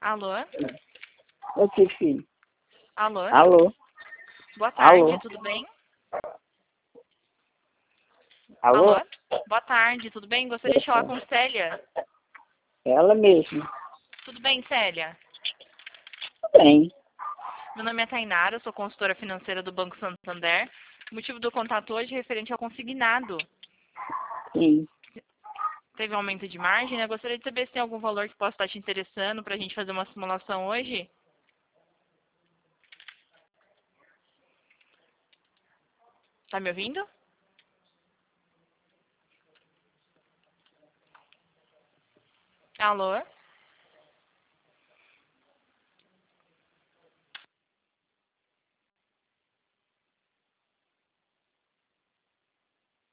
Alô? O que, filho? Alô? Alô? Boa tarde, Alô? tudo bem? Alô? Alô? Boa tarde, tudo bem? Gostaria de falar com Célia. Ela mesma. Tudo bem, Célia? Bem. Meu nome é Tainara, eu sou consultora financeira do Banco Santander. O motivo do contato hoje é referente ao consignado. Sim. Teve um aumento de margem, né? Gostaria de saber se tem algum valor que possa estar te interessando para a gente fazer uma simulação hoje. Tá me ouvindo? Alô?